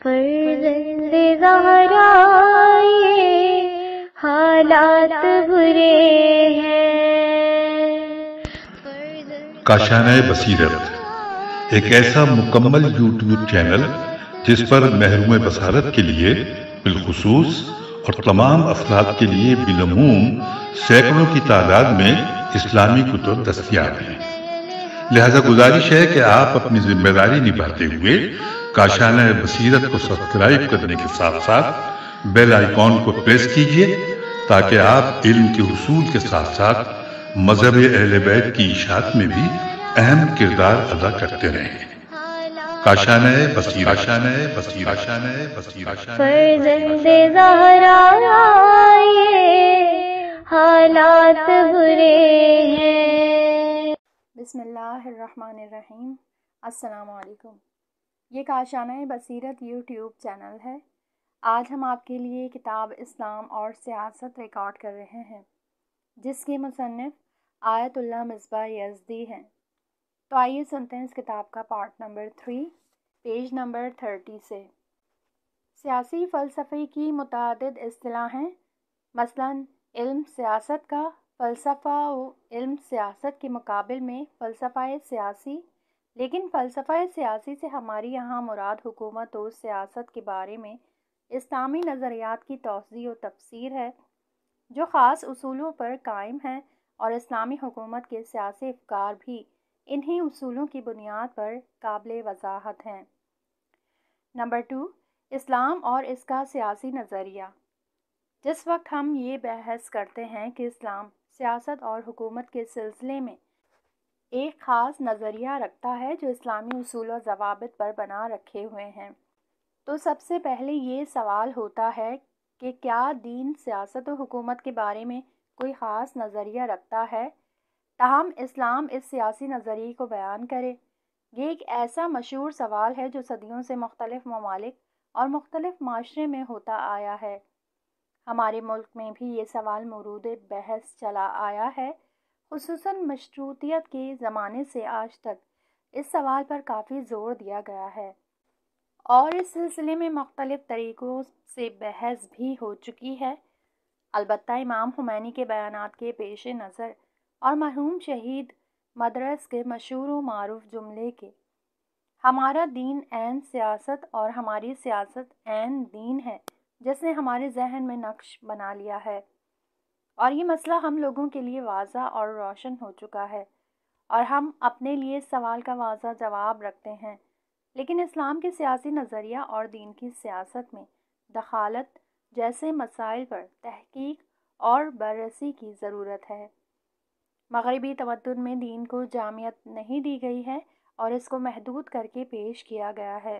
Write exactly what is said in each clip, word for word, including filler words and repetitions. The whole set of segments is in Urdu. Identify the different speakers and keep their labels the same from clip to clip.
Speaker 1: فرزند زہرا یہ حالات برے ہیں۔
Speaker 2: کاشانۂ بصیرت ایک ایسا مکمل یوٹیوب چینل جس پر محروم بصارت کے لیے بالخصوص اور تمام افراد کے لیے بالعموم سینکڑوں کی تعداد میں اسلامی کتب دستیاب ہیں۔ لہذا گزارش ہے کہ آپ اپنی ذمہ داری نبھاتے ہوئے کاشانۂ بصیرت کو سبسکرائب کرنے کے ساتھ ساتھ بیل آئیکن کو پریس کیجیے تاکہ آپ علم کے حصول کے ساتھ ساتھ مذہب اہل بیت کی اشاعت میں بھی اہم کردار ادا کرتے رہیں۔ کاشانۂ بصیرت کاشانۂ بصیرت کاشانۂ بصیرت
Speaker 1: فرزند زہرا یہ حالات برے ہیں۔
Speaker 3: بسم اللہ الرحمن الرحیم۔ السلام علیکم۔ یہ کاشانۂ بصیرت یوٹیوب چینل ہے۔ آج ہم آپ کے لیے کتاب اسلام اور سیاست ریکارڈ کر رہے ہیں جس کے مصنف آیت اللہ مصباح یزدی ہیں۔ تو آئیے سنتے ہیں اس کتاب کا part number three page number thirty سے۔ سیاسی فلسفے کی متعدد اصطلاحیں، مثلاً علم سیاست کا فلسفہ و علم سیاست کے مقابل میں فلسفہ سیاسی، لیکن فلسفہ سیاسی سے ہماری یہاں مراد حکومت و سیاست کے بارے میں اسلامی نظریات کی توضیح و تفسیر ہے جو خاص اصولوں پر قائم ہیں، اور اسلامی حکومت کے سیاسی افکار بھی انہی اصولوں کی بنیاد پر قابل وضاحت ہیں۔ نمبر ٹو، اسلام اور اس کا سیاسی نظریہ۔ جس وقت ہم یہ بحث کرتے ہیں کہ اسلام سیاست اور حکومت کے سلسلے میں ایک خاص نظریہ رکھتا ہے جو اسلامی اصول و ضوابط پر بنا رکھے ہوئے ہیں، تو سب سے پہلے یہ سوال ہوتا ہے کہ کیا دین سیاست و حکومت کے بارے میں کوئی خاص نظریہ رکھتا ہے تاہم اسلام اس سیاسی نظریے کو بیان کرے؟ یہ ایک ایسا مشہور سوال ہے جو صدیوں سے مختلف ممالک اور مختلف معاشرے میں ہوتا آیا ہے۔ ہمارے ملک میں بھی یہ سوال مورد بحث چلا آیا ہے، خصوصاً مشروطیت کے زمانے سے آج تک اس سوال پر کافی زور دیا گیا ہے، اور اس سلسلے میں مختلف طریقوں سے بحث بھی ہو چکی ہے۔ البتہ امام خمینی کے بیانات کے پیش نظر اور مرحوم شہید مدرس کے مشہور و معروف جملے کے ہمارا دین عین سیاست اور ہماری سیاست عین دین ہے، جس نے ہمارے ذہن میں نقش بنا لیا ہے، اور یہ مسئلہ ہم لوگوں کے لیے واضح اور روشن ہو چکا ہے، اور ہم اپنے لیے اس سوال کا واضح جواب رکھتے ہیں۔ لیکن اسلام کے سیاسی نظریہ اور دین کی سیاست میں دخالت جیسے مسائل پر تحقیق اور بررسی کی ضرورت ہے۔ مغربی تمدن میں دین کو جامعیت نہیں دی گئی ہے، اور اس کو محدود کر کے پیش کیا گیا ہے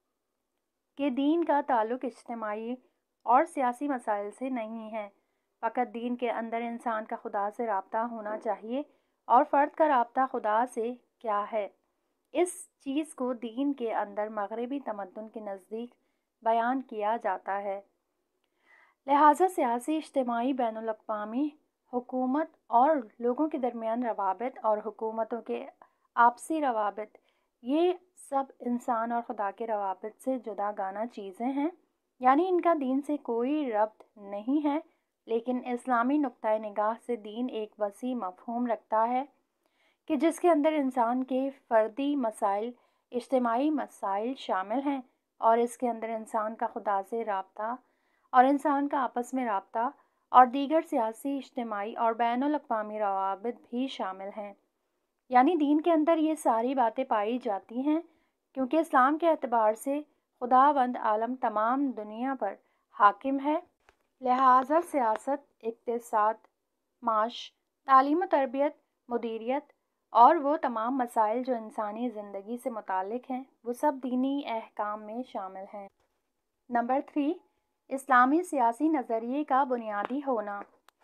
Speaker 3: کہ دین کا تعلق اجتماعی اور سیاسی مسائل سے نہیں ہے، فقط دین کے اندر انسان کا خدا سے رابطہ ہونا چاہیے، اور فرد کا رابطہ خدا سے کیا ہے، اس چیز کو دین کے اندر مغربی تمدن کے نزدیک بیان کیا جاتا ہے۔ لہٰذا سیاسی، اجتماعی، بین الاقوامی، حکومت اور لوگوں کے درمیان روابط اور حکومتوں کے آپسی روابط، یہ سب انسان اور خدا کے روابط سے جدا گانہ چیزیں ہیں، یعنی ان کا دین سے کوئی ربط نہیں ہے۔ لیکن اسلامی نقطۂ نگاہ سے دین ایک وسیع مفہوم رکھتا ہے کہ جس کے اندر انسان کے فردی مسائل، اجتماعی مسائل شامل ہیں، اور اس کے اندر انسان کا خدا سے رابطہ اور انسان کا آپس میں رابطہ اور دیگر سیاسی، اجتماعی اور بین الاقوامی روابط بھی شامل ہیں۔ یعنی دین کے اندر یہ ساری باتیں پائی جاتی ہیں، کیونکہ اسلام کے اعتبار سے خداوند عالم تمام دنیا پر حاکم ہے، لہٰذا سیاست، اقتصاد، معاش، تعلیم و تربیت، مدیریت اور وہ تمام مسائل جو انسانی زندگی سے متعلق ہیں، وہ سب دینی احکام میں شامل ہیں۔ نمبر تھری، اسلامی سیاسی نظریے کا بنیادی ہونا۔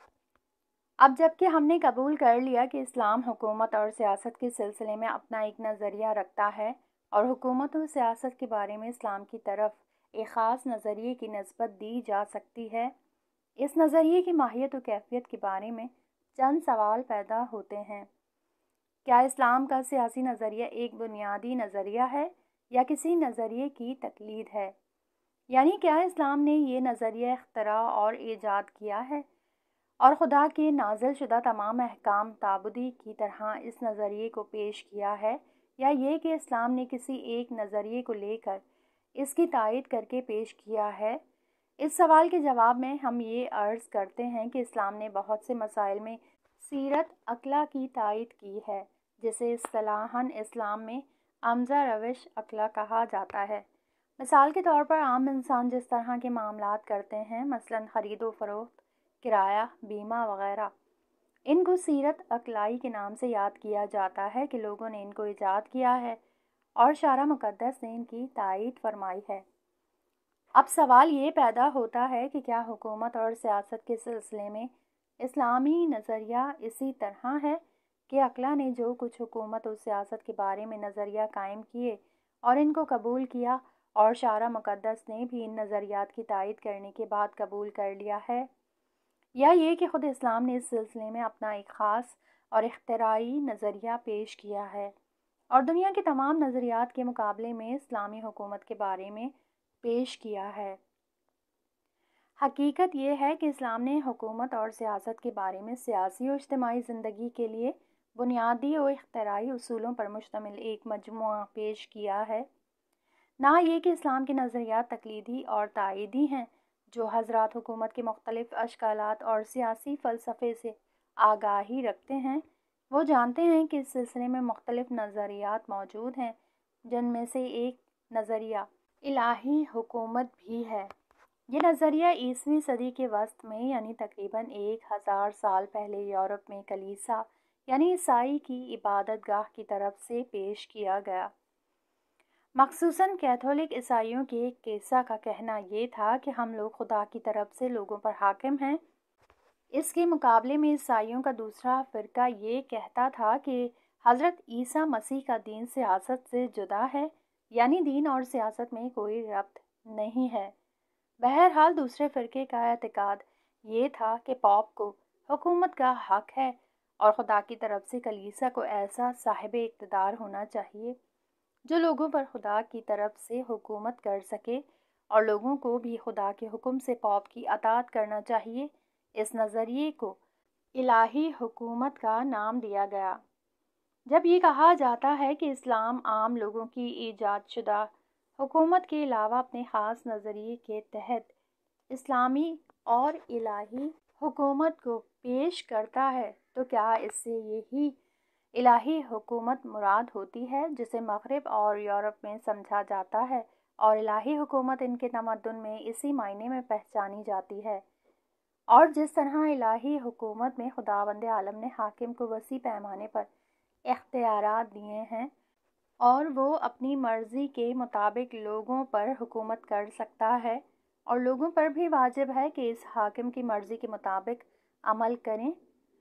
Speaker 3: اب جب کہ ہم نے قبول کر لیا کہ اسلام حکومت اور سیاست کے سلسلے میں اپنا ایک نظریہ رکھتا ہے، اور حکومت و سیاست کے بارے میں اسلام کی طرف ایک خاص نظریے کی نسبت دی جا سکتی ہے، اس نظریے کی ماہیت و کیفیت کے بارے میں چند سوال پیدا ہوتے ہیں۔ کیا اسلام کا سیاسی نظریہ ایک بنیادی نظریہ ہے یا کسی نظریے کی تقلید ہے؟ یعنی کیا اسلام نے یہ نظریہ اختراع اور ایجاد کیا ہے اور خدا کے نازل شدہ تمام احکام تعبدی کی طرح اس نظریے کو پیش کیا ہے، یا یہ کہ اسلام نے کسی ایک نظریے کو لے کر اس کی تائید کر کے پیش کیا ہے؟ اس سوال کے جواب میں ہم یہ عرض کرتے ہیں کہ اسلام نے بہت سے مسائل میں سیرت عقلیٰ کی تائید کی ہے، جسے اصطلاحاً اسلام میں امزہ روش عقلیٰ کہا جاتا ہے۔ مثال کے طور پر عام انسان جس طرح کے معاملات کرتے ہیں، مثلاً خرید و فروخت، کرایہ، بیمہ وغیرہ، ان کو سیرت عقلائی کے نام سے یاد کیا جاتا ہے کہ لوگوں نے ان کو ایجاد کیا ہے اور شارع مقدس نے ان کی تائید فرمائی ہے۔ اب سوال یہ پیدا ہوتا ہے کہ کیا حکومت اور سیاست کے سلسلے میں اسلامی نظریہ اسی طرح ہے کہ عقلاء نے جو کچھ حکومت اور سیاست کے بارے میں نظریہ قائم کیے اور ان کو قبول کیا، اور شارع مقدس نے بھی ان نظریات کی تائید کرنے کے بعد قبول کر لیا ہے، یا یہ کہ خود اسلام نے اس سلسلے میں اپنا ایک خاص اور اختراعی نظریہ پیش کیا ہے اور دنیا کے تمام نظریات کے مقابلے میں اسلامی حکومت کے بارے میں پیش کیا ہے؟ حقیقت یہ ہے کہ اسلام نے حکومت اور سیاست کے بارے میں سیاسی و اجتماعی زندگی کے لیے بنیادی و اختراعی اصولوں پر مشتمل ایک مجموعہ پیش کیا ہے، نہ یہ کہ اسلام کے نظریات تقلیدی اور تائیدی ہیں۔ جو حضرات حکومت کے مختلف اشکالات اور سیاسی فلسفے سے آگاہی رکھتے ہیں، وہ جانتے ہیں کہ اس سلسلے میں مختلف نظریات موجود ہیں، جن میں سے ایک نظریہ الہی حکومت بھی ہے۔ یہ نظریہ عیسویں صدی کے وسط میں یعنی تقریباً ایک ہزار سال پہلے یورپ میں کلیسا یعنی عیسائی کی عبادت گاہ کی طرف سے پیش کیا گیا۔ مخصوصاً کیتھولک عیسائیوں کے ایک کیسا کا کہنا یہ تھا کہ ہم لوگ خدا کی طرف سے لوگوں پر حاکم ہیں۔ اس کے مقابلے میں عیسائیوں کا دوسرا فرقہ یہ کہتا تھا کہ حضرت عیسیٰ مسیح کا دین سیاست سے جدا ہے، یعنی دین اور سیاست میں کوئی ربط نہیں ہے۔ بہرحال دوسرے فرقے کا اعتقاد یہ تھا کہ پوپ کو حکومت کا حق ہے اور خدا کی طرف سے کلیسا کو ایسا صاحب اقتدار ہونا چاہیے جو لوگوں پر خدا کی طرف سے حکومت کر سکے، اور لوگوں کو بھی خدا کے حکم سے پوپ کی اطاعت کرنا چاہیے۔ اس نظریے کو الہی حکومت کا نام دیا گیا۔ جب یہ کہا جاتا ہے کہ اسلام عام لوگوں کی ایجاد شدہ حکومت کے علاوہ اپنے خاص نظریے کے تحت اسلامی اور الہی حکومت کو پیش کرتا ہے، تو کیا اس سے یہی الہی حکومت مراد ہوتی ہے جسے مغرب اور یورپ میں سمجھا جاتا ہے، اور الہی حکومت ان کے تمدن میں اسی معنی میں پہچانی جاتی ہے؟ اور جس طرح الہی حکومت میں خداوند عالم نے حاکم کو وسیع پیمانے پر اختیارات دیے ہیں اور وہ اپنی مرضی کے مطابق لوگوں پر حکومت کر سکتا ہے، اور لوگوں پر بھی واجب ہے کہ اس حاکم کی مرضی کے مطابق عمل کریں،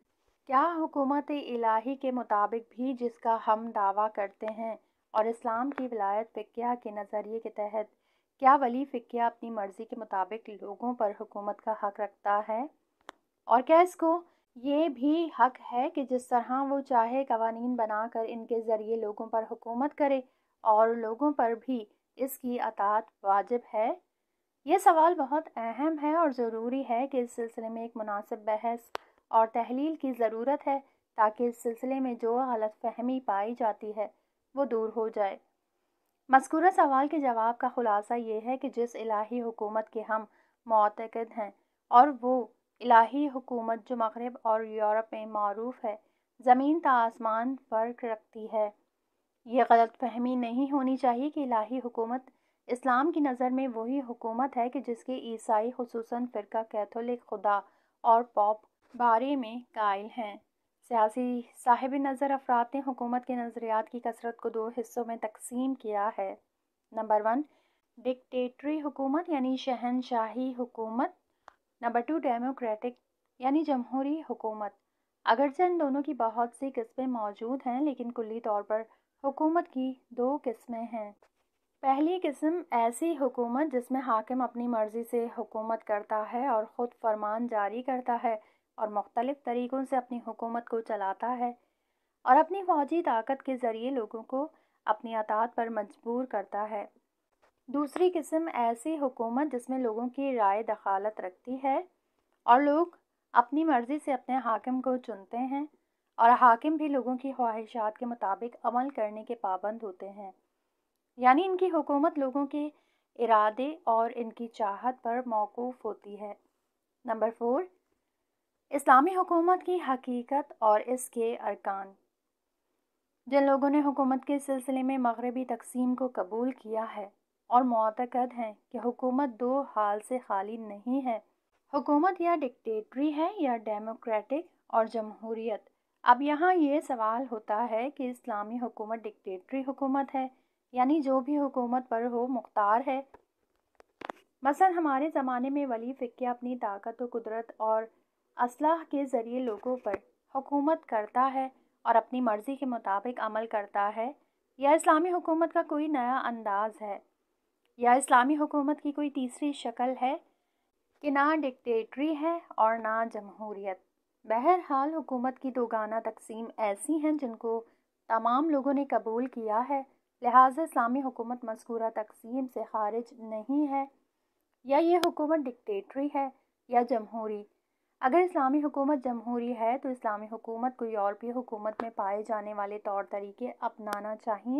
Speaker 3: کیا حکومت الہی کے مطابق بھی جس کا ہم دعویٰ کرتے ہیں اور اسلام کی ولایت فقیہ کے نظریے کے تحت کیا ولی فقیہ اپنی مرضی کے مطابق لوگوں پر حکومت کا حق رکھتا ہے؟ اور کیا اس کو یہ بھی حق ہے کہ جس طرح وہ چاہے قوانین بنا کر ان کے ذریعے لوگوں پر حکومت کرے اور لوگوں پر بھی اس کی اطاعت واجب ہے؟ یہ سوال بہت اہم ہے اور ضروری ہے کہ اس سلسلے میں ایک مناسب بحث اور تحلیل کی ضرورت ہے تاکہ اس سلسلے میں جو غلط فہمی پائی جاتی ہے وہ دور ہو جائے۔ مذکورہ سوال کے جواب کا خلاصہ یہ ہے کہ جس الہی حکومت کے ہم معتقد ہیں، اور وہ الہی حکومت جو مغرب اور یورپ میں معروف ہے، زمین تا آسمان فرق رکھتی ہے۔ یہ غلط فہمی نہیں ہونی چاہیے کہ الہی حکومت اسلام کی نظر میں وہی حکومت ہے کہ جس کے عیسائی خصوصاً فرقہ کیتھولک خدا اور پوپ بارے میں قائل ہیں۔ سیاسی صاحب نظر افراد نے حکومت کے نظریات کی کثرت کو دو حصوں میں تقسیم کیا ہے۔ نمبر ون، ڈکٹیٹری حکومت یعنی شہنشاہی حکومت۔ نمبر ٹو، ڈیموکریٹک یعنی جمہوری حکومت۔ اگرچہ ان دونوں کی بہت سی قسمیں موجود ہیں، لیکن کلی طور پر حکومت کی دو قسمیں ہیں۔ پہلی قسم ایسی حکومت جس میں حاکم اپنی مرضی سے حکومت کرتا ہے اور خود فرمان جاری کرتا ہے اور مختلف طریقوں سے اپنی حکومت کو چلاتا ہے اور اپنی فوجی طاقت کے ذریعے لوگوں کو اپنی اطاعت پر مجبور کرتا ہے۔ دوسری قسم ایسی حکومت جس میں لوگوں کی رائے دخالت رکھتی ہے اور لوگ اپنی مرضی سے اپنے حاکم کو چنتے ہیں اور حاکم بھی لوگوں کی خواہشات کے مطابق عمل کرنے کے پابند ہوتے ہیں، یعنی ان کی حکومت لوگوں کے ارادے اور ان کی چاہت پر موقوف ہوتی ہے۔ نمبر فور، اسلامی حکومت کی حقیقت اور اس کے ارکان۔ جن لوگوں نے حکومت کے سلسلے میں مغربی تقسیم کو قبول کیا ہے اور معتقد ہیں کہ حکومت دو حال سے خالی نہیں ہے، حکومت یا ڈکٹیٹری ہے یا ڈیموکریٹک اور جمہوریت۔ اب یہاں یہ سوال ہوتا ہے کہ اسلامی حکومت ڈکٹیٹری حکومت ہے، یعنی جو بھی حکومت پر ہو مختار ہے۔ مثلا ہمارے زمانے میں ولی فقہ اپنی طاقت و قدرت اور اسلحہ کے ذریعے لوگوں پر حکومت کرتا ہے اور اپنی مرضی کے مطابق عمل کرتا ہے، یا اسلامی حکومت کا کوئی نیا انداز ہے، یا اسلامی حکومت کی کوئی تیسری شکل ہے کہ نہ ڈکٹیٹری ہے اور نہ جمہوریت۔ بہرحال حکومت کی دوگانہ تقسیم ایسی ہیں جن کو تمام لوگوں نے قبول کیا ہے، لہٰذا اسلامی حکومت مذکورہ تقسیم سے خارج نہیں ہے، یا یہ حکومت ڈکٹیٹری ہے یا جمہوری۔ اگر اسلامی حکومت جمہوری ہے تو اسلامی حکومت کو یورپی حکومت میں پائے جانے والے طور طریقے اپنانا چاہیے۔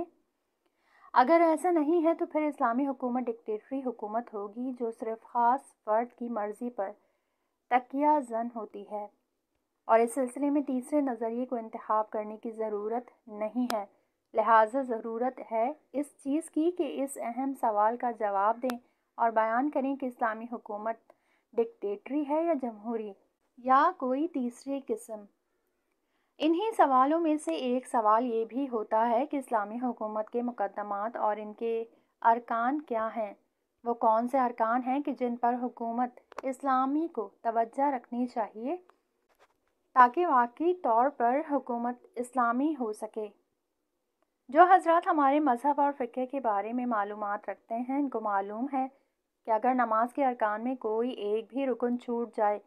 Speaker 3: اگر ایسا نہیں ہے تو پھر اسلامی حکومت ڈکٹیٹری حکومت ہوگی جو صرف خاص فرد کی مرضی پر تکیہ زن ہوتی ہے، اور اس سلسلے میں تیسرے نظریے کو انتخاب کرنے کی ضرورت نہیں ہے۔ لہٰذا ضرورت ہے اس چیز کی کہ اس اہم سوال کا جواب دیں اور بیان کریں کہ اسلامی حکومت ڈکٹیٹری ہے یا جمہوری یا کوئی تیسری قسم۔ انہی سوالوں میں سے ایک سوال یہ بھی ہوتا ہے کہ اسلامی حکومت کے مقدمات اور ان کے ارکان کیا ہیں؟ وہ کون سے ارکان ہیں کہ جن پر حکومت اسلامی کو توجہ رکھنی چاہیے تاکہ واقعی طور پر حکومت اسلامی ہو سکے؟ جو حضرات ہمارے مذہب اور فقہ کے بارے میں معلومات رکھتے ہیں ان کو معلوم ہے کہ اگر نماز کے ارکان میں کوئی ایک بھی رکن چھوٹ جائے،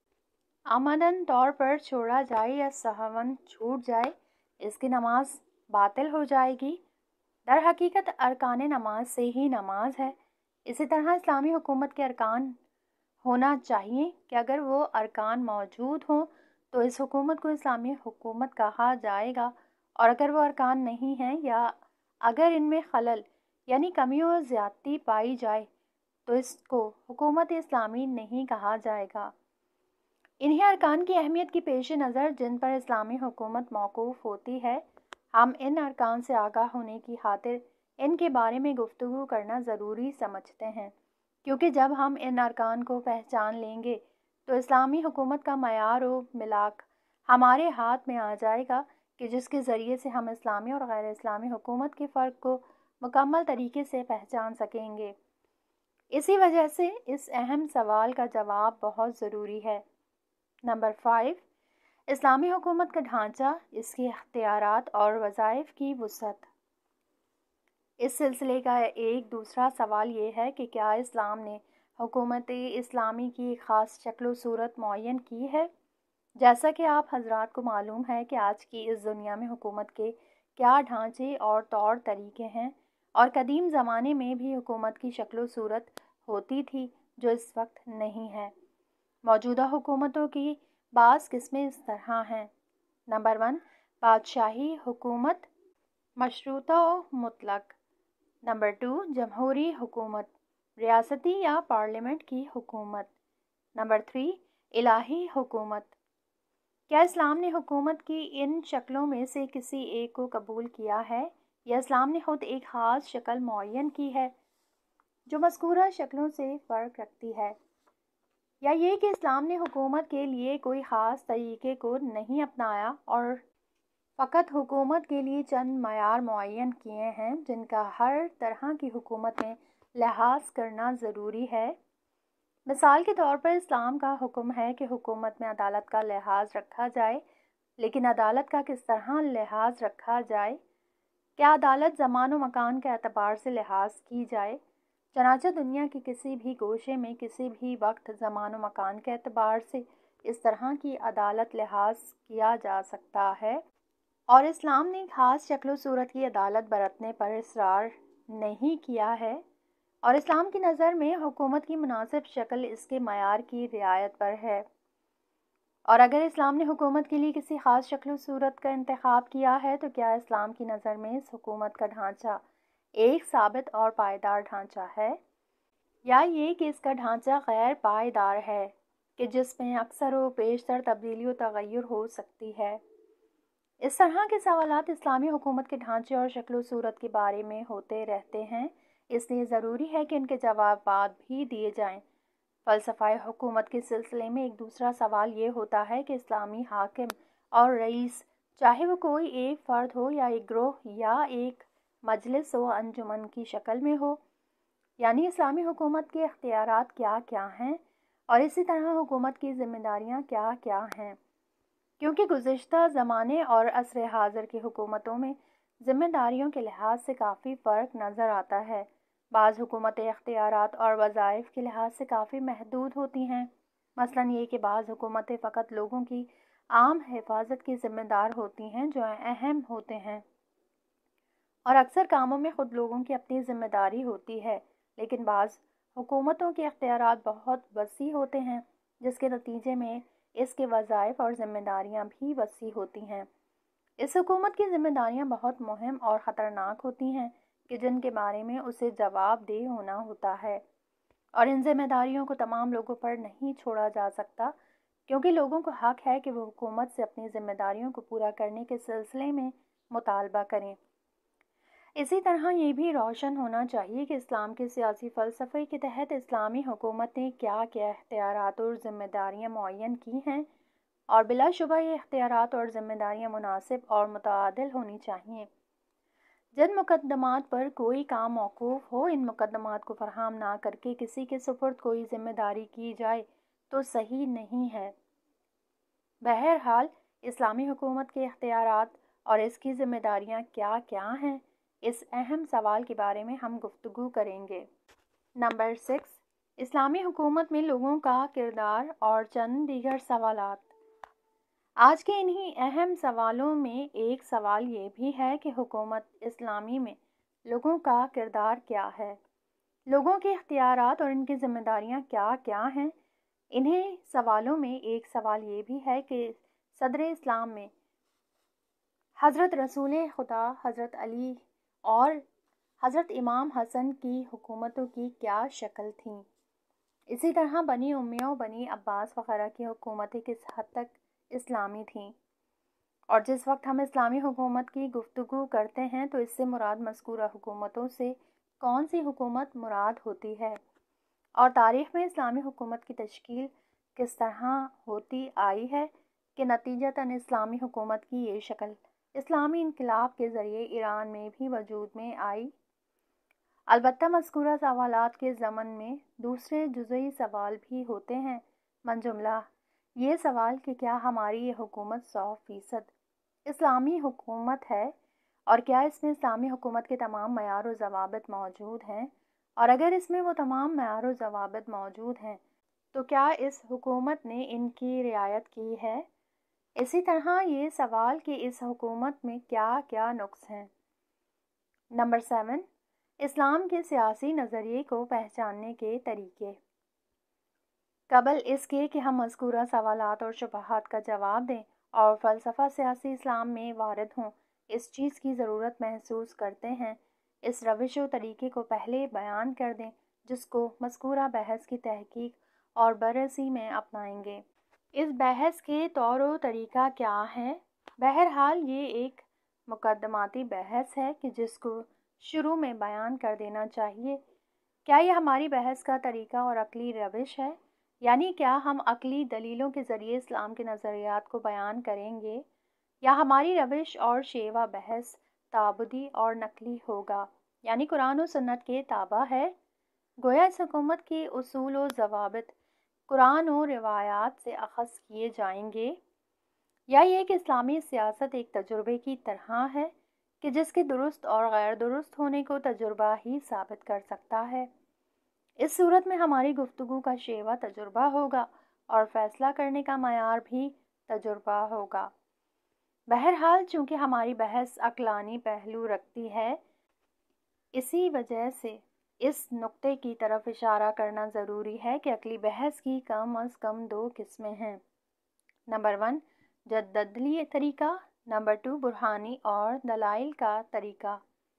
Speaker 3: عمدن طور پر چھوڑا جائے یا سہون چھوٹ جائے، اس کی نماز باطل ہو جائے گی۔ در حقیقت ارکان نماز سے ہی نماز ہے۔ اسی طرح اسلامی حکومت کے ارکان ہونا چاہیے کہ اگر وہ ارکان موجود ہوں تو اس حکومت کو اسلامی حکومت کہا جائے گا، اور اگر وہ ارکان نہیں ہیں یا اگر ان میں خلل یعنی کمی و زیادتی پائی جائے تو اس کو حکومت اسلامی نہیں کہا جائے گا۔ انہی ارکان کی اہمیت کی پیش نظر جن پر اسلامی حکومت موقوف ہوتی ہے، ہم ان ارکان سے آگاہ ہونے کی خاطر ان کے بارے میں گفتگو کرنا ضروری سمجھتے ہیں، کیونکہ جب ہم ان ارکان کو پہچان لیں گے تو اسلامی حکومت کا معیار و ملاک ہمارے ہاتھ میں آ جائے گا کہ جس کے ذریعے سے ہم اسلامی اور غیر اسلامی حکومت کے فرق کو مکمل طریقے سے پہچان سکیں گے۔ اسی وجہ سے اس اہم سوال کا جواب بہت ضروری ہے۔ نمبر فائیو، اسلامی حکومت کا ڈھانچہ، اس کے اختیارات اور وظائف کی وسعت۔ اس سلسلے کا ایک دوسرا سوال یہ ہے کہ کیا اسلام نے حکومت اسلامی کی ایک خاص شکل و صورت معین کی ہے؟ جیسا کہ آپ حضرات کو معلوم ہے کہ آج کی اس دنیا میں حکومت کے کیا ڈھانچے اور طور طریقے ہیں، اور قدیم زمانے میں بھی حکومت کی شکل و صورت ہوتی تھی جو اس وقت نہیں ہے۔ موجودہ حکومتوں کی بعض قسمیں اس طرح ہیں۔ نمبر ون، بادشاہی حکومت، مشروطہ و مطلق۔ نمبر ٹو، جمہوری حکومت، ریاستی یا پارلیمنٹ کی حکومت۔ نمبر تھری، الہی حکومت۔ کیا اسلام نے حکومت کی ان شکلوں میں سے کسی ایک کو قبول کیا ہے، یا اسلام نے خود ایک خاص شکل معین کی ہے جو مذکورہ شکلوں سے فرق رکھتی ہے، یا یہ کہ اسلام نے حکومت کے لیے کوئی خاص طریقے کو نہیں اپنایا اور فقط حکومت کے لیے چند معیار معین کیے ہیں جن کا ہر طرح کی حکومت میں لحاظ کرنا ضروری ہے؟ مثال کے طور پر اسلام کا حکم ہے کہ حکومت میں عدالت کا لحاظ رکھا جائے، لیکن عدالت کا کس طرح لحاظ رکھا جائے؟ کیا عدالت زمان و مکان کے اعتبار سے لحاظ کی جائے؟ چنانچہ دنیا کے کسی بھی گوشے میں کسی بھی وقت زمان و مکان کے اعتبار سے اس طرح کی عدالت لحاظ کیا جا سکتا ہے، اور اسلام نے خاص شکل و صورت کی عدالت برتنے پر اصرار نہیں کیا ہے، اور اسلام کی نظر میں حکومت کی مناسب شکل اس کے معیار کی رعایت پر ہے۔ اور اگر اسلام نے حکومت کے لیے کسی خاص شکل و صورت کا انتخاب کیا ہے تو کیا اسلام کی نظر میں اس حکومت کا ڈھانچہ ایک ثابت اور پائیدار ڈھانچہ ہے، یا یہ کہ اس کا ڈھانچہ غیر پائیدار ہے کہ جس میں اکثر و بیشتر تبدیلی و تغیر ہو سکتی ہے؟ اس طرح کے سوالات اسلامی حکومت کے ڈھانچے اور شکل و صورت کے بارے میں ہوتے رہتے ہیں، اس لیے ضروری ہے کہ ان کے جوابات بھی دیے جائیں۔ فلسفہ حکومت کے سلسلے میں ایک دوسرا سوال یہ ہوتا ہے کہ اسلامی حاکم اور رئیس، چاہے وہ کوئی ایک فرد ہو یا ایک گروہ یا ایک مجلس و انجمن کی شکل میں ہو، یعنی اسلامی حکومت کے اختیارات کیا کیا ہیں اور اسی طرح حکومت کی ذمہ داریاں کیا کیا ہیں، کیونکہ گزشتہ زمانے اور عصر حاضر کی حکومتوں میں ذمہ داریوں کے لحاظ سے کافی فرق نظر آتا ہے۔ بعض حکومتیں اختیارات اور وظائف کے لحاظ سے کافی محدود ہوتی ہیں، مثلا یہ کہ بعض حکومتیں فقط لوگوں کی عام حفاظت کی ذمہ دار ہوتی ہیں جو اہم ہوتے ہیں، اور اکثر کاموں میں خود لوگوں کی اپنی ذمہ داری ہوتی ہے، لیکن بعض حکومتوں کے اختیارات بہت وسیع ہوتے ہیں جس کے نتیجے میں اس کے وظائف اور ذمہ داریاں بھی وسیع ہوتی ہیں۔ اس حکومت کی ذمہ داریاں بہت مہم اور خطرناک ہوتی ہیں کہ جن کے بارے میں اسے جواب دہ ہونا ہوتا ہے، اور ان ذمہ داریوں کو تمام لوگوں پر نہیں چھوڑا جا سکتا، کیونکہ لوگوں کو حق ہے کہ وہ حکومت سے اپنی ذمہ داریوں کو پورا کرنے کے سلسلے میں مطالبہ کریں۔ اسی طرح یہ بھی روشن ہونا چاہیے کہ اسلام کے سیاسی فلسفے کے تحت اسلامی حکومت نے کیا کیا اختیارات اور ذمہ داریاں معین کی ہیں، اور بلا شبہ یہ اختیارات اور ذمہ داریاں مناسب اور متعادل ہونی چاہیے۔ جن مقدمات پر کوئی کام موقوف ہو، ان مقدمات کو فراہم نہ کر کے کسی کے سپرد کوئی ذمہ داری کی جائے تو صحیح نہیں ہے۔ بہرحال اسلامی حکومت کے اختیارات اور اس کی ذمہ داریاں کیا کیا ہیں، اس اہم سوال کے بارے میں ہم گفتگو کریں گے۔ نمبر سکس، اسلامی حکومت میں لوگوں کا کردار اور چند دیگر سوالات۔ آج کے انہی اہم سوالوں میں ایک سوال یہ بھی ہے کہ حکومت اسلامی میں لوگوں کا کردار کیا ہے، لوگوں کے اختیارات اور ان کی ذمہ داریاں کیا کیا ہیں۔ انہیں سوالوں میں ایک سوال یہ بھی ہے کہ صدر اسلام میں حضرت رسول خدا حضرت علی اور حضرت امام حسن کی حکومتوں کی کیا شکل تھیں۔ اسی طرح بنی امیہ و بنی عباس وغیرہ کی حکومتیں کس حد تک اسلامی تھیں، اور جس وقت ہم اسلامی حکومت کی گفتگو کرتے ہیں تو اس سے مراد مذکورہ حکومتوں سے کون سی حکومت مراد ہوتی ہے، اور تاریخ میں اسلامی حکومت کی تشکیل کس طرح ہوتی آئی ہے کہ نتیجتاً اسلامی حکومت کی یہ شکل اسلامی انقلاب کے ذریعے ایران میں بھی وجود میں آئی۔ البتہ مذکورہ سوالات کے ضمن میں دوسرے جزئی سوال بھی ہوتے ہیں، من جملہ یہ سوال کہ کیا ہماری یہ حکومت سو فیصد اسلامی حکومت ہے، اور کیا اس میں اسلامی حکومت کے تمام معیار و ضوابط موجود ہیں، اور اگر اس میں وہ تمام معیار و ضوابط موجود ہیں تو کیا اس حکومت نے ان کی رعایت کی ہے۔ اسی طرح یہ سوال کہ اس حکومت میں کیا کیا نقص ہیں۔ نمبر سیون، اسلام کے سیاسی نظریے کو پہچاننے کے طریقے۔ قبل اس کے کہ ہم مذکورہ سوالات اور شبہات کا جواب دیں اور فلسفہ سیاسی اسلام میں وارد ہوں، اس چیز کی ضرورت محسوس کرتے ہیں، اس روش و طریقے کو پہلے بیان کر دیں جس کو مذکورہ بحث کی تحقیق اور بررسی میں اپنائیں گے۔ اس بحث کے طور و طریقہ کیا ہے؟ بہرحال یہ ایک مقدماتی بحث ہے کہ جس کو شروع میں بیان کر دینا چاہیے۔ کیا یہ ہماری بحث کا طریقہ اور عقلی روش ہے؟ یعنی کیا ہم عقلی دلیلوں کے ذریعے اسلام کے نظریات کو بیان کریں گے، یا ہماری روش اور شیوہ بحث تعبدی اور نقلی ہوگا، یعنی قرآن و سنت کے تابع ہے؟ گویا اس حکومت کے اصول و ضوابط قرآن و روایات سے اخذ کیے جائیں گے، یا یہ کہ اسلامی سیاست ایک تجربے کی طرح ہے کہ جس کے درست اور غیر درست ہونے کو تجربہ ہی ثابت کر سکتا ہے۔ اس صورت میں ہماری گفتگو کا شیوہ تجربہ ہوگا اور فیصلہ کرنے کا معیار بھی تجربہ ہوگا۔ بہرحال چونکہ ہماری بحث عقلانی پہلو رکھتی ہے، اسی وجہ سے اس نقطے کی طرف اشارہ کرنا ضروری ہے کہ عقلی بحث کی کم از کم دو قسمیں ہیں۔ نمبر ون، جدلی طریقہ، نمبر ٹو، برہانی اور دلائل کا طریقہ۔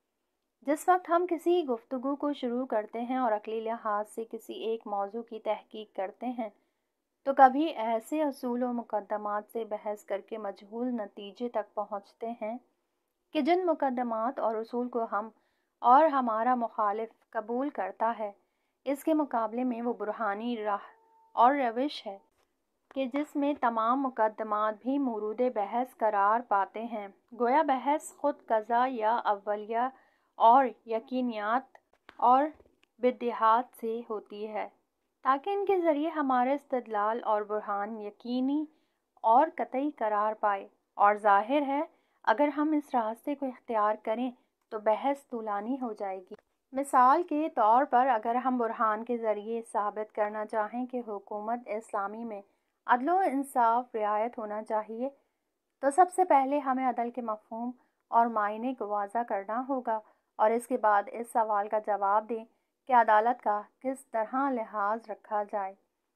Speaker 3: جس وقت ہم کسی گفتگو کو شروع کرتے ہیں اور عقلی لحاظ سے کسی ایک موضوع کی تحقیق کرتے ہیں تو کبھی ایسے اصول و مقدمات سے بحث کر کے مجہول نتیجے تک پہنچتے ہیں کہ جن مقدمات اور اصول کو ہم اور ہمارا مخالف قبول کرتا ہے، اس کے مقابلے میں وہ برہانی راہ اور روش ہے کہ جس میں تمام مقدمات بھی مورد بحث قرار پاتے ہیں، گویا بحث خود قضا یا اولیہ اور یقینیات اور بدیہات سے ہوتی ہے، تاکہ ان کے ذریعے ہمارے استدلال اور برہان یقینی اور قطعی قرار پائے۔ اور ظاہر ہے اگر ہم اس راستے کو اختیار کریں تو بحث طولانی ہو جائے گی۔ مثال کے طور پر اگر ہم برہان کے ذریعے ثابت کرنا چاہیں کہ حکومت اسلامی میں عدل و انصاف رعایت ہونا چاہیے تو سب سے پہلے ہمیں عدل کے مفہوم اور معنی کو واضح کرنا ہوگا، اور اس کے بعد اس سوال کا جواب دیں کہ عدالت کا کس طرح لحاظ رکھا جائے۔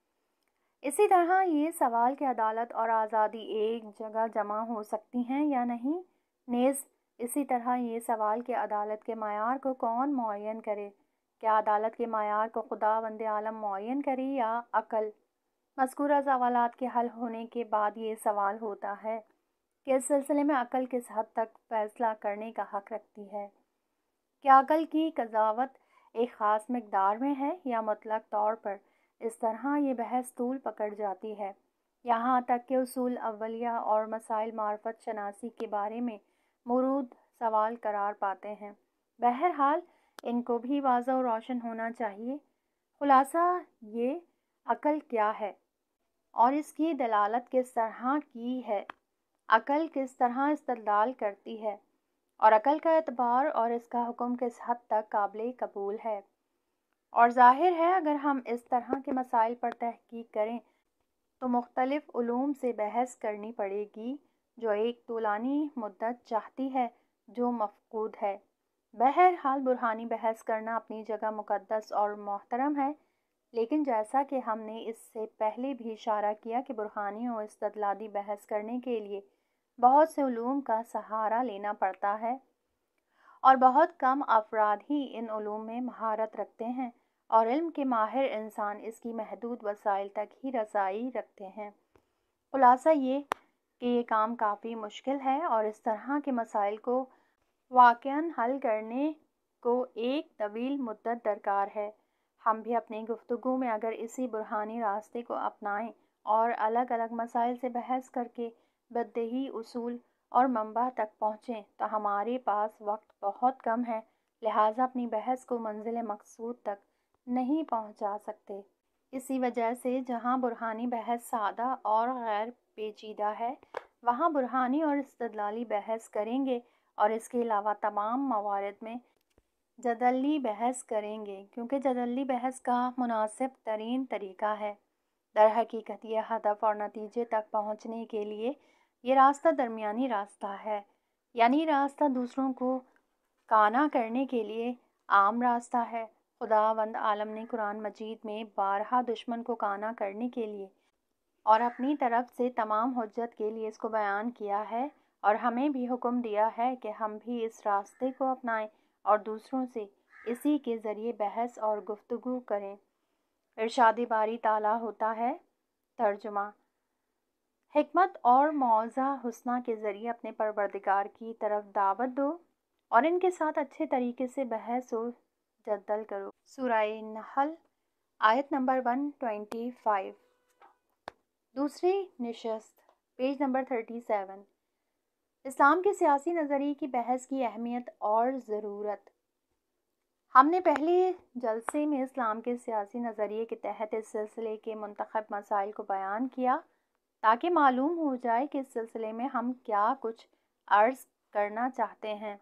Speaker 3: اسی طرح یہ سوال کہ عدالت اور آزادی ایک جگہ جمع ہو سکتی ہیں یا نہیں، نیز اسی طرح یہ سوال کہ عدالت کے معیار کو کون معین کرے، کیا عدالت کے معیار کو خداوند عالم معین کرے یا عقل۔ مذکورہ سوالات کے حل ہونے کے بعد یہ سوال ہوتا ہے کہ اس سلسلے میں عقل کس حد تک فیصلہ کرنے کا حق رکھتی ہے۔ کیا عقل کی قضاوت ایک خاص مقدار میں ہے یا مطلق طور پر؟ اس طرح یہ بحث طول پکڑ جاتی ہے، یہاں تک کہ اصول اولیہ اور مسائل معرفت شناسی کے بارے میں موجود سوال قرار پاتے ہیں۔ بہرحال ان کو بھی واضح و روشن ہونا چاہیے۔ خلاصہ یہ عقل کیا ہے اور اس کی دلالت کس طرح کی ہے، عقل کس طرح استدلال کرتی ہے، اور عقل کا اعتبار اور اس کا حکم کس حد تک قابل قبول ہے۔ اور ظاہر ہے اگر ہم اس طرح کے مسائل پر تحقیق کریں تو مختلف علوم سے بحث کرنی پڑے گی جو ایک طولانی مدت چاہتی ہے جو مفقود ہے۔ بہرحال برہانی بحث کرنا اپنی جگہ مقدس اور محترم ہے، لیکن جیسا کہ ہم نے اس سے پہلے بھی اشارہ کیا کہ برہانی و استدلالی بحث کرنے کے لیے بہت سے علوم کا سہارا لینا پڑتا ہے، اور بہت کم افراد ہی ان علوم میں مہارت رکھتے ہیں، اور علم کے ماہر انسان اس کی محدود وسائل تک ہی رسائی رکھتے ہیں۔ خلاصہ یہ کہ یہ کام کافی مشکل ہے اور اس طرح کے مسائل کو واقعاً حل کرنے کو ایک طویل مدت درکار ہے۔ ہم بھی اپنی گفتگو میں اگر اسی برہانی راستے کو اپنائیں اور الگ الگ مسائل سے بحث کر کے بدیہی اصول اور منبع تک پہنچیں تو ہمارے پاس وقت بہت کم ہے، لہٰذا اپنی بحث کو منزل مقصود تک نہیں پہنچا سکتے۔ اسی وجہ سے جہاں برہانی بحث سادہ اور غیر پیچیدہ ہے وہاں برہانی اور استدلالی بحث کریں گے، اور اس کے علاوہ تمام موارد میں جدلی بحث کریں گے، کیونکہ جدلی بحث کا مناسب ترین طریقہ ہے۔ در حقیقت یہ ہدف اور نتیجے تک پہنچنے کے لیے یہ راستہ درمیانی راستہ ہے، یعنی راستہ دوسروں کو قانع کرنے کے لیے عام راستہ ہے۔ خداوند عالم نے قرآن مجید میں بارہا دشمن کو قانع کرنے کے لیے اور اپنی طرف سے تمام حجت کے لیے اس کو بیان کیا ہے، اور ہمیں بھی حکم دیا ہے کہ ہم بھی اس راستے کو اپنائیں اور دوسروں سے اسی کے ذریعے بحث اور گفتگو کریں۔ ارشاد باری تعالیٰ ہوتا ہے، ترجمہ: حکمت اور موعظہ حسنہ کے ذریعے اپنے پروردگار کی طرف دعوت دو اور ان کے ساتھ اچھے طریقے سے بحث و جدل کرو۔ سورہ نحل آیت نمبر ایک سو پچیس۔ دوسری نشست، پیج نمبر سینتیس۔ اسلام کے سیاسی نظریے کی بحث کی اہمیت اور ضرورت۔ ہم نے پہلے جلسے میں اسلام کے سیاسی نظریے کے تحت اس سلسلے کے منتخب مسائل کو بیان کیا تاکہ معلوم ہو جائے کہ اس سلسلے میں ہم کیا کچھ عرض کرنا چاہتے ہیں۔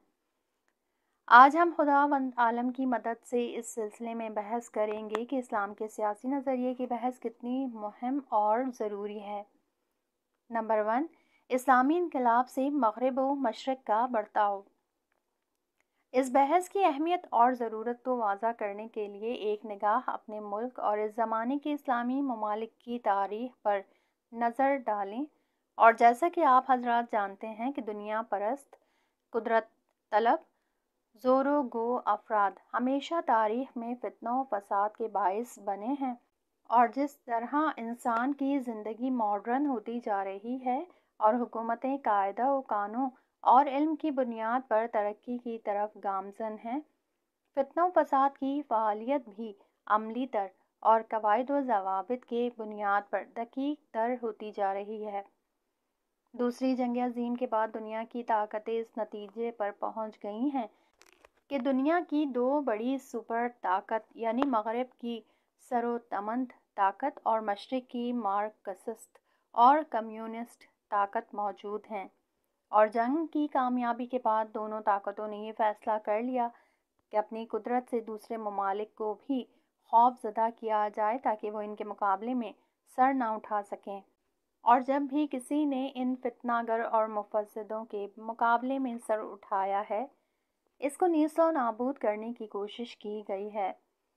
Speaker 3: آج ہم خداوند عالم کی مدد سے اس سلسلے میں بحث کریں گے کہ اسلام کے سیاسی نظریے کی بحث کتنی مہم اور ضروری ہے۔ نمبر ون، اسلامی انقلاب سے مغرب و مشرق کا برتاؤ۔ اس بحث کی اہمیت اور ضرورت کو واضح کرنے کے لیے ایک نگاہ اپنے ملک اور اس زمانے کے اسلامی ممالک کی تاریخ پر نظر ڈالیں۔ اور جیسا کہ آپ حضرات جانتے ہیں کہ دنیا پرست، قدرت طلب، زور و گو افراد ہمیشہ تاریخ میں فتنہ و فساد کے باعث بنے ہیں، اور جس طرح انسان کی زندگی ماڈرن ہوتی جا رہی ہے اور حکومتیں قاعدہ و قانون اور علم کی بنیاد پر ترقی کی طرف گامزن ہیں، فتنہ و فساد کی فعالیت بھی عملی تر اور قواعد و ضوابط کے بنیاد پر دقیق تر ہوتی جا رہی ہے۔ دوسری جنگ عظیم کے بعد دنیا کی طاقتیں اس نتیجے پر پہنچ گئی ہیں کہ دنیا کی دو بڑی سپر طاقت یعنی مغرب کی سرو-تمند طاقت اور مشرق کی مارکسسٹ اور کمیونسٹ طاقت موجود ہیں، اور جنگ کی کامیابی کے بعد دونوں طاقتوں نے یہ فیصلہ کر لیا کہ اپنی قدرت سے دوسرے ممالک کو بھی خوف زدہ کیا جائے تاکہ وہ ان کے مقابلے میں سر نہ اٹھا سکیں، اور جب بھی کسی نے ان فتنہ گر اور مفسدوں کے مقابلے میں سر اٹھایا ہے، اس کو نیست و نابود کرنے کی کوشش کی گئی ہے۔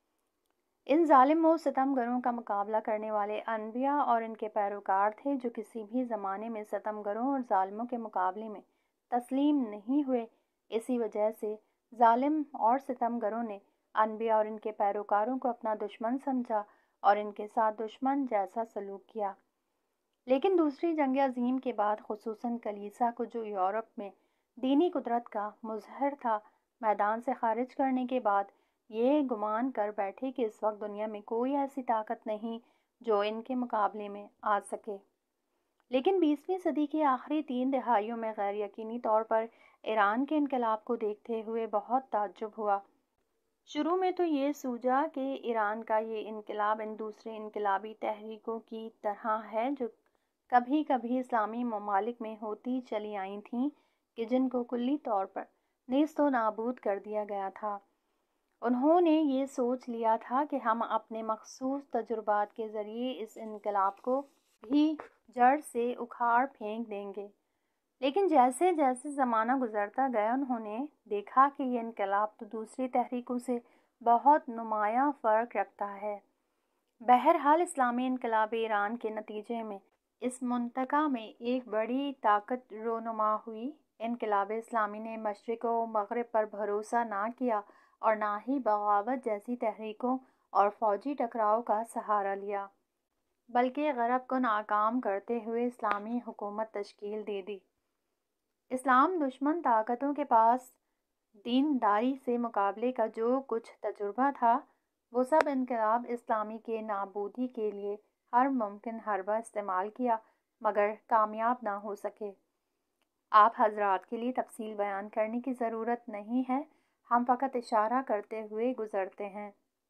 Speaker 3: ان ظالم و ستم گروں کا مقابلہ کرنے والے انبیاء اور ان کے پیروکار تھے جو کسی بھی زمانے میں ستم گروں اور ظالموں کے مقابلے میں تسلیم نہیں ہوئے۔ اسی وجہ سے ظالم اور ستم گروں نے انبیاء اور ان کے پیروکاروں کو اپنا دشمن سمجھا اور ان کے ساتھ دشمن جیسا سلوک کیا۔ لیکن دوسری جنگ عظیم کے بعد خصوصاً کلیسا کو جو یورپ میں دینی قدرت کا مظہر تھا، میدان سے خارج کرنے کے بعد یہ گمان کر بیٹھے کہ اس وقت دنیا میں کوئی ایسی طاقت نہیں جو ان کے مقابلے میں آ سکے۔ لیکن بیسویں صدی کی آخری تین دہائیوں میں غیر یقینی طور پر ایران کے انقلاب کو دیکھتے ہوئے بہت تعجب ہوا۔ شروع میں تو یہ سوچا کہ ایران کا یہ انقلاب ان دوسرے انقلابی تحریکوں کی طرح ہے جو کبھی کبھی اسلامی ممالک میں ہوتی چلی آئی تھیں کہ جن کو کلی طور پر نیست و نابود کر دیا گیا تھا۔ انہوں نے یہ سوچ لیا تھا کہ ہم اپنے مخصوص تجربات کے ذریعے اس انقلاب کو بھی جڑ سے اکھاڑ پھینک دیں گے۔ لیکن جیسے جیسے زمانہ گزرتا گیا انہوں نے دیکھا کہ یہ انقلاب تو دوسری تحریکوں سے بہت نمایاں فرق رکھتا ہے۔ بہرحال اسلامی انقلاب ایران کے نتیجے میں اس منطقہ میں ایک بڑی طاقت رونما ہوئی۔ انقلاب اسلامی نے مشرق و مغرب پر بھروسہ نہ کیا اور نہ ہی بغاوت جیسی تحریکوں اور فوجی ٹکراؤ کا سہارا لیا، بلکہ غرب کو ناکام کرتے ہوئے اسلامی حکومت تشکیل دے دی۔ اسلام دشمن طاقتوں کے پاس دینداری سے مقابلے کا جو کچھ تجربہ تھا وہ سب انقلاب اسلامی کے نابودی کے لیے ہر ممکن حربہ استعمال کیا مگر کامیاب نہ ہو سکے۔ آپ حضرات کے لیے تفصیل بیان کرنے کی ضرورت نہیں ہے، ہم فقط اشارہ کرتے ہوئے گزرتے ہیں۔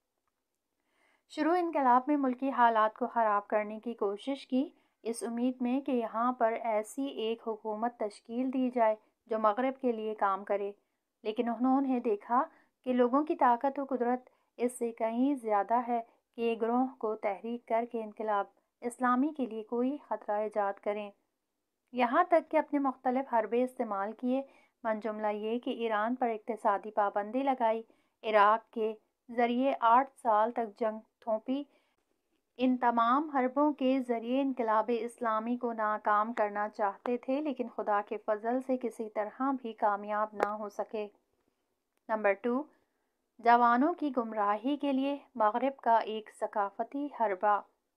Speaker 3: شروع انقلاب میں ملکی حالات کو خراب کرنے کی کوشش کی، اس امید میں کہ یہاں پر ایسی ایک حکومت تشکیل دی جائے جو مغرب کے لیے کام کرے۔ لیکن انہوں نے دیکھا کہ لوگوں کی طاقت و قدرت اس سے کہیں زیادہ ہے کہ ایک گروہ کو تحریک کر کے انقلاب اسلامی کے لیے کوئی خطرہ ایجاد کریں۔ یہاں تک کہ اپنے مختلف حربے استعمال کیے، من جملہ یہ کہ ایران پر اقتصادی پابندی لگائی، عراق کے ذریعے آٹھ سال تک جنگ تھوپی۔ ان تمام حربوں کے ذریعے انقلاب اسلامی کو ناکام کرنا چاہتے تھے لیکن خدا کے فضل سے کسی طرح بھی کامیاب نہ ہو سکے۔ نمبر ٹو، جوانوں کی گمراہی کے لیے مغرب کا ایک ثقافتی حربہ۔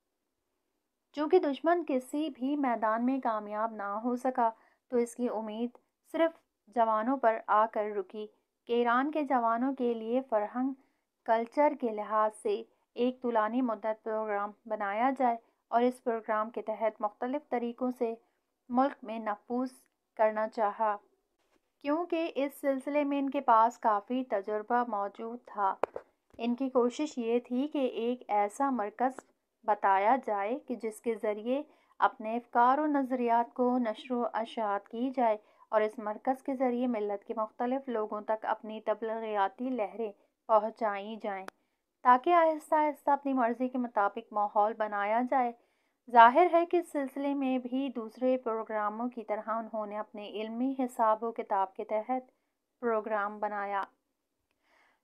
Speaker 3: چونکہ دشمن کسی بھی میدان میں کامیاب نہ ہو سکا تو اس کی امید صرف جوانوں پر آ کر رکی کہ ایران کے جوانوں کے لیے فرہنگ کلچر کے لحاظ سے ایک طولانی مدت پروگرام بنایا جائے اور اس پروگرام کے تحت مختلف طریقوں سے ملک میں نفوذ کرنا چاہا۔ کیونکہ اس سلسلے میں ان کے پاس کافی تجربہ موجود تھا، ان کی کوشش یہ تھی کہ ایک ایسا مرکز بتایا جائے کہ جس کے ذریعے اپنے افکار و نظریات کو نشر و اشاعت کی جائے اور اس مرکز کے ذریعے ملت کے مختلف لوگوں تک اپنی تبلیغاتی لہریں پہنچائی جائیں تاکہ آہستہ آہستہ اپنی مرضی کے مطابق ماحول بنایا جائے۔ ظاہر ہے کہ اس سلسلے میں بھی دوسرے پروگراموں کی طرح انہوں نے اپنے علمی حساب و کتاب کے تحت پروگرام بنایا۔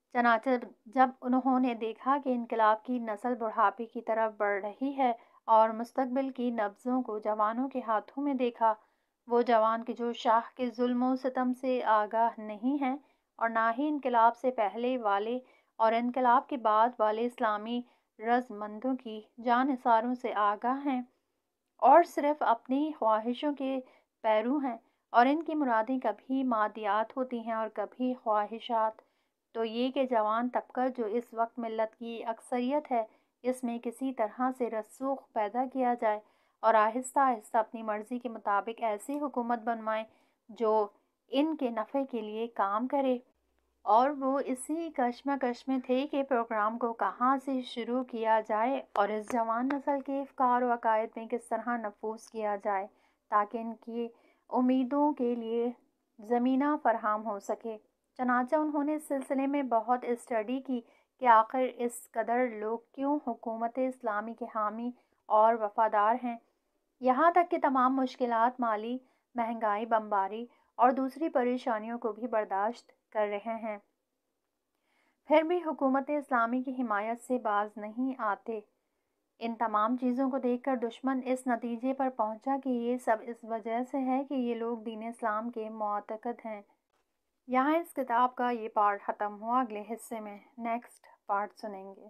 Speaker 3: چنانچہ جب انہوں نے دیکھا کہ انقلاب کی نسل بڑھاپے کی طرف بڑھ رہی ہے اور مستقبل کی نبضوں کو جوانوں کے ہاتھوں میں دیکھا، وہ جوان کہ جو شاہ کے ظلم و ستم سے آگاہ نہیں ہیں اور نہ ہی انقلاب سے پہلے والے اور انقلاب کے بعد والے اسلامی رضامندوں کی جان نثاروں سے آگاہ ہیں اور صرف اپنی خواہشوں کے پیرو ہیں، اور ان کی مرادیں کبھی مادیات ہوتی ہیں اور کبھی خواہشات، تو یہ کہ جوان طبقہ جو اس وقت ملت کی اکثریت ہے، اس میں کسی طرح سے رسوخ پیدا کیا جائے اور آہستہ آہستہ اپنی مرضی کے مطابق ایسی حکومت بنوائیں جو ان کے نفع کے لیے کام کرے۔ اور وہ اسی کشمکش میں تھے کہ پروگرام کو کہاں سے شروع کیا جائے اور اس جوان نسل کے افکار و عقائد میں کس طرح نفوذ کیا جائے تاکہ ان کی امیدوں کے لیے زمینہ فراہم ہو سکے۔ چنانچہ انہوں نے اس سلسلے میں بہت اسٹڈی کی کہ آخر اس قدر لوگ کیوں حکومت اسلامی کے حامی اور وفادار ہیں، یہاں تک کہ تمام مشکلات، مالی مہنگائی، بمباری اور دوسری پریشانیوں کو بھی برداشت کر رہے ہیں، پھر بھی حکومت اسلامی کی حمایت سے باز نہیں آتے۔ ان تمام چیزوں کو دیکھ کر دشمن اس نتیجے پر پہنچا کہ یہ سب اس وجہ سے ہے کہ یہ لوگ دین اسلام کے معتقد ہیں۔ یہاں اس کتاب کا یہ پارٹ ختم ہوا، اگلے حصے میں نیکسٹ پارٹ سنیں گے۔